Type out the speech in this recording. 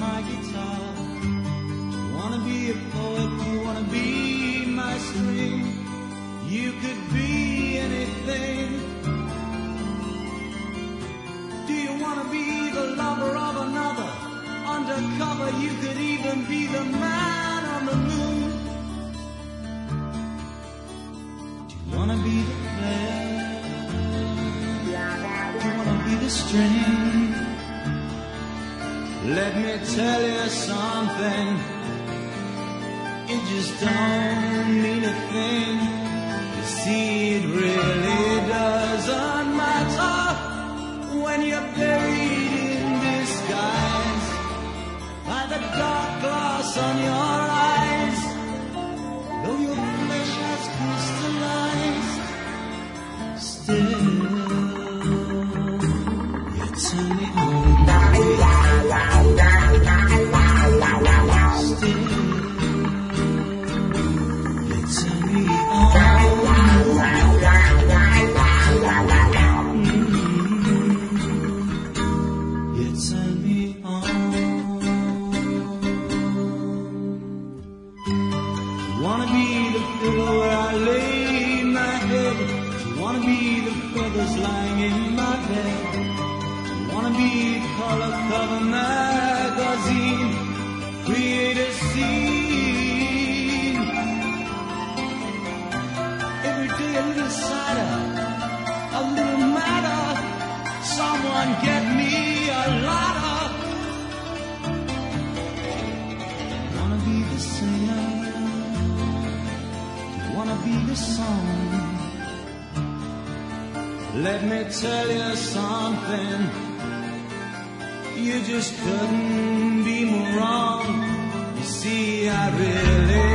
my guitar. You wanna be a poet, you wanna be my string. You could be anything. Do you wanna be the lover of another? Undercover, you could even be the man on the moon. Do you wanna be the player? Do you wanna be the string? Let me tell you something. It just don't mean a thing. You see, it really doesn't matter when you're buried in disguise by the dark glass on your eyes. Though your flesh has crystallized, still you turn me on. Lying in my bed, you wanna be color cover magazine, create a scene. Every day a little sadder, a little madder. Someone get me a ladder. You wanna be the singer, you wanna be the song. Let me tell you something, you just couldn't be more wrong. You see, I really